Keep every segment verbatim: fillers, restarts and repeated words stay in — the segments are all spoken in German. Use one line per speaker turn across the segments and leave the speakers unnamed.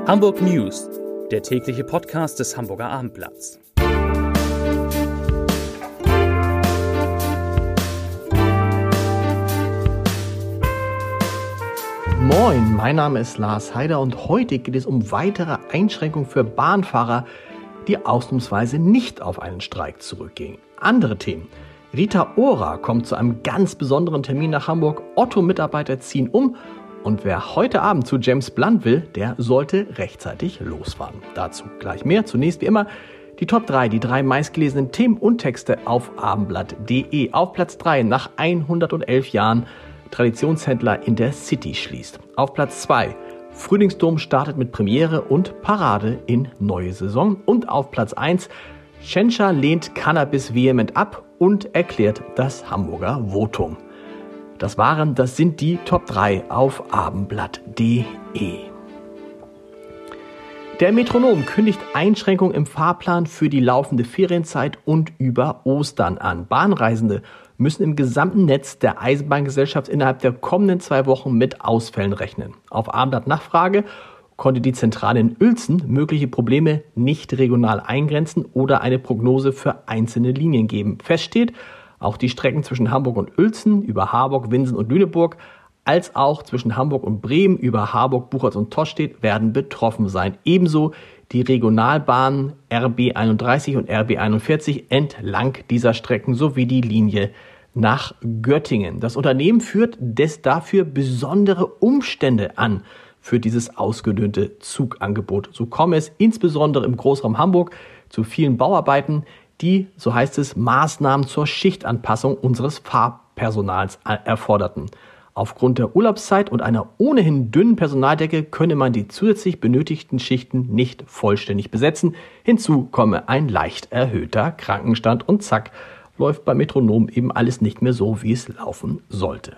Hamburg News, der tägliche Podcast des Hamburger Abendblatts.
Moin, mein Name ist Lars Heider und heute geht es um weitere Einschränkungen für Bahnfahrer, die ausnahmsweise nicht auf einen Streik zurückgehen. Andere Themen. Rita Ora kommt zu einem ganz besonderen Termin nach Hamburg, Otto-Mitarbeiter ziehen um und wer heute Abend zu James Blunt will, der sollte rechtzeitig losfahren. Dazu gleich mehr. Zunächst wie immer die Top drei, die drei meistgelesenen Themen und Texte auf abendblatt punkt de. Auf Platz drei nach hundertelf Jahren Traditionshändler in der City schließt. Auf Platz zwei Frühlingsdom startet mit Premiere und Parade in neue Saison. Und auf Platz eins Tschentscher lehnt Cannabis vehement ab und erklärt das Hamburger Votum. Das waren, das sind die Top drei auf abendblatt punkt de. Der Metronom kündigt Einschränkungen im Fahrplan für die laufende Ferienzeit und über Ostern an. Bahnreisende müssen im gesamten Netz der Eisenbahngesellschaft innerhalb der kommenden zwei Wochen mit Ausfällen rechnen. Auf Abendblatt Nachfrage konnte die Zentrale in Uelzen mögliche Probleme nicht regional eingrenzen oder eine Prognose für einzelne Linien geben. Fest steht, auch die Strecken zwischen Hamburg und Uelzen über Harburg, Winsen und Lüneburg, als auch zwischen Hamburg und Bremen über Harburg, Buchholz und Tostedt werden betroffen sein. Ebenso die Regionalbahnen R B einunddreißig und R B einundvierzig entlang dieser Strecken sowie die Linie nach Göttingen. Das Unternehmen führt des dafür besondere Umstände an für dieses ausgedünnte Zugangebot. So komme es insbesondere im Großraum Hamburg zu vielen Bauarbeiten, die, so heißt es, Maßnahmen zur Schichtanpassung unseres Fahrpersonals erforderten. Aufgrund der Urlaubszeit und einer ohnehin dünnen Personaldecke könne man die zusätzlich benötigten Schichten nicht vollständig besetzen. Hinzu komme ein leicht erhöhter Krankenstand und zack, läuft beim Metronom eben alles nicht mehr so, wie es laufen sollte.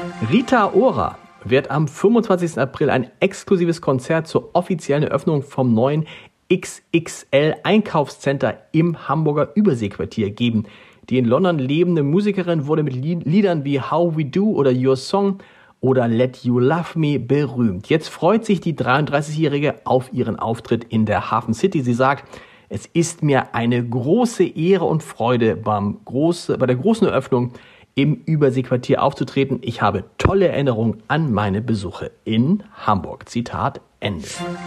Rita Ora wird am fünfundzwanzigsten April ein exklusives Konzert zur offiziellen Eröffnung vom neuen X X L-Einkaufscenter im Hamburger Überseequartier geben. Die in London lebende Musikerin wurde mit Liedern wie How We Do oder Your Song oder Let You Love Me berühmt. Jetzt freut sich die dreiunddreißigjährige auf ihren Auftritt in der Hafen City. Sie sagt, es ist mir eine große Ehre und Freude, beim große, bei der großen Eröffnung im Überseequartier aufzutreten. Ich habe tolle Erinnerungen an meine Besuche in Hamburg. Zitat Ende.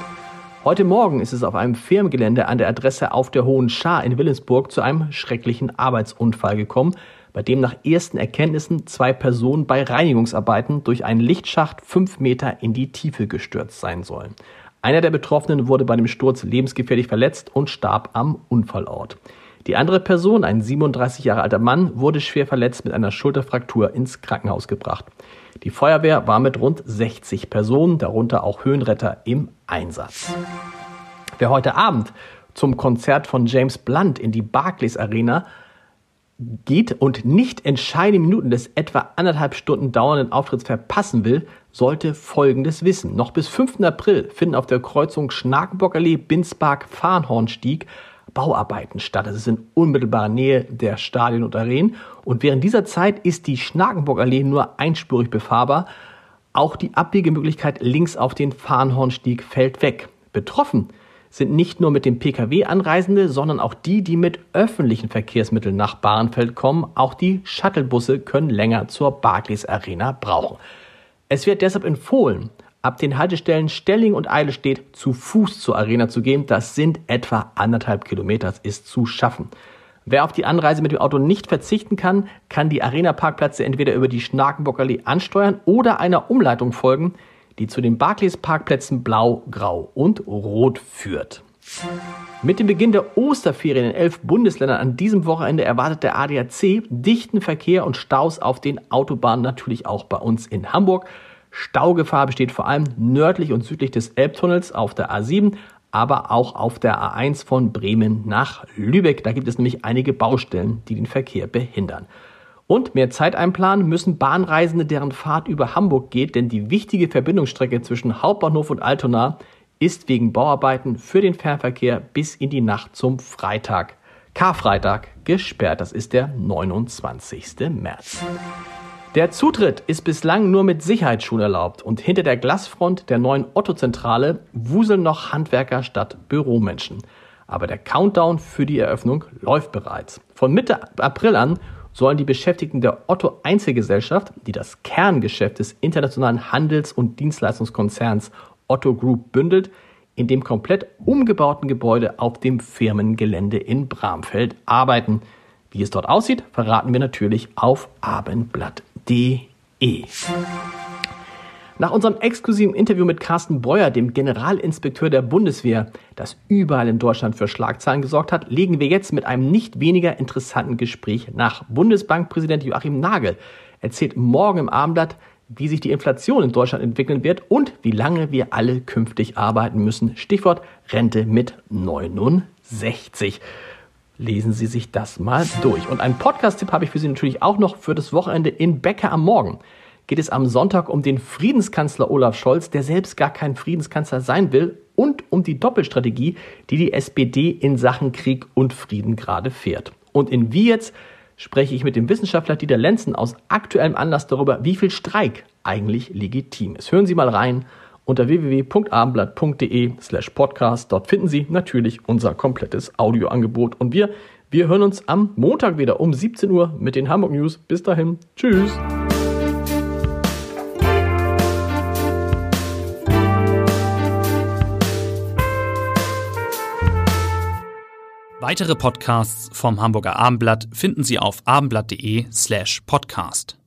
Heute Morgen ist es auf einem Firmengelände an der Adresse auf der Hohen Schar in Wilhelmsburg zu einem schrecklichen Arbeitsunfall gekommen, bei dem nach ersten Erkenntnissen zwei Personen bei Reinigungsarbeiten durch einen Lichtschacht fünf Meter in die Tiefe gestürzt sein sollen. Einer der Betroffenen wurde bei dem Sturz lebensgefährlich verletzt und starb am Unfallort. Die andere Person, ein siebenunddreißig Jahre alter Mann, wurde schwer verletzt mit einer Schulterfraktur ins Krankenhaus gebracht. Die Feuerwehr war mit rund sechzig Personen, darunter auch Höhenretter, im Einsatz. Wer heute Abend zum Konzert von James Blunt in die Barclays Arena geht und nicht entscheidende Minuten des etwa anderthalb Stunden dauernden Auftritts verpassen will, sollte Folgendes wissen. Noch bis fünften April finden auf der Kreuzung Schnakenburgallee, Binspark, Farnhornstieg Bauarbeiten statt. Das ist in unmittelbarer Nähe der Stadien und Arenen. Und während dieser Zeit ist die Schnakenburgallee nur einspurig befahrbar. Auch die Abbiegemöglichkeit links auf den Farnhornstieg fällt weg. Betroffen sind nicht nur mit dem Pkw Anreisende, sondern auch die, die mit öffentlichen Verkehrsmitteln nach Bahrenfeld kommen. Auch die Shuttlebusse können länger zur Barclays Arena brauchen. Es wird deshalb empfohlen, ab den Haltestellen Stelling und Eidelstedt zu Fuß zur Arena zu gehen. Das sind etwa anderthalb Kilometer, das ist zu schaffen. Wer auf die Anreise mit dem Auto nicht verzichten kann, kann die Arena-Parkplätze entweder über die Schnakenburgallee ansteuern oder einer Umleitung folgen, die zu den Barclays-Parkplätzen Blau, Grau und Rot führt. Mit dem Beginn der Osterferien in elf Bundesländern an diesem Wochenende erwartet der A D A C dichten Verkehr und Staus auf den Autobahnen, natürlich auch bei uns in Hamburg. Staugefahr besteht vor allem nördlich und südlich des Elbtunnels auf der A sieben, aber auch auf der A eins von Bremen nach Lübeck. Da gibt es nämlich einige Baustellen, die den Verkehr behindern. Und mehr Zeit einplanen müssen Bahnreisende, deren Fahrt über Hamburg geht, denn die wichtige Verbindungsstrecke zwischen Hauptbahnhof und Altona ist wegen Bauarbeiten für den Fernverkehr bis in die Nacht zum Freitag, Karfreitag, gesperrt. Das ist der neunundzwanzigsten März. Der Zutritt ist bislang nur mit Sicherheitsschuhen erlaubt und hinter der Glasfront der neuen Otto-Zentrale wuseln noch Handwerker statt Büromenschen. Aber der Countdown für die Eröffnung läuft bereits. Von Mitte April an sollen die Beschäftigten der Otto Einzelgesellschaft, die das Kerngeschäft des internationalen Handels- und Dienstleistungskonzerns Otto Group bündelt, in dem komplett umgebauten Gebäude auf dem Firmengelände in Bramfeld arbeiten. Wie es dort aussieht, verraten wir natürlich auf abendblatt punkt de. Nach unserem exklusiven Interview mit Carsten Breuer, dem Generalinspekteur der Bundeswehr, das überall in Deutschland für Schlagzeilen gesorgt hat, legen wir jetzt mit einem nicht weniger interessanten Gespräch nach. Bundesbankpräsident Joachim Nagel erzählt morgen im Abendblatt, wie sich die Inflation in Deutschland entwickeln wird und wie lange wir alle künftig arbeiten müssen. Stichwort Rente mit neunundsechzig. Lesen Sie sich das mal durch. Und einen Podcast-Tipp habe ich für Sie natürlich auch noch für das Wochenende in Bäcker am Morgen. Geht es am Sonntag um den Friedenskanzler Olaf Scholz, der selbst gar kein Friedenskanzler sein will, und um die Doppelstrategie, die die S P D in Sachen Krieg und Frieden gerade fährt. Und in Wie jetzt spreche ich mit dem Wissenschaftler Dieter Lenzen aus aktuellem Anlass darüber, wie viel Streik eigentlich legitim ist. Hören Sie mal rein unter w w w punkt abendblatt punkt de slash podcast. Dort finden Sie natürlich unser komplettes Audioangebot. Und wir, wir hören uns am Montag wieder um siebzehn Uhr mit den Hamburg News. Bis dahin. Tschüss.
Weitere Podcasts vom Hamburger Abendblatt finden Sie auf abendblatt punkt de slash podcast.